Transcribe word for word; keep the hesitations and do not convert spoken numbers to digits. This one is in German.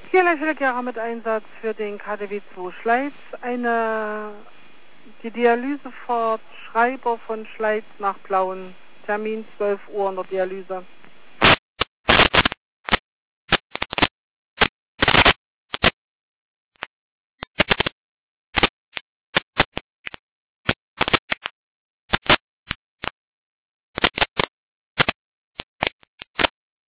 Tierleichelgera mit Einsatz für den K D W zwei Schleiz. Eine, die Dialysefahrt Schreiber von Schleiz nach Plauen. Termin zwölf Uhr in der Dialyse.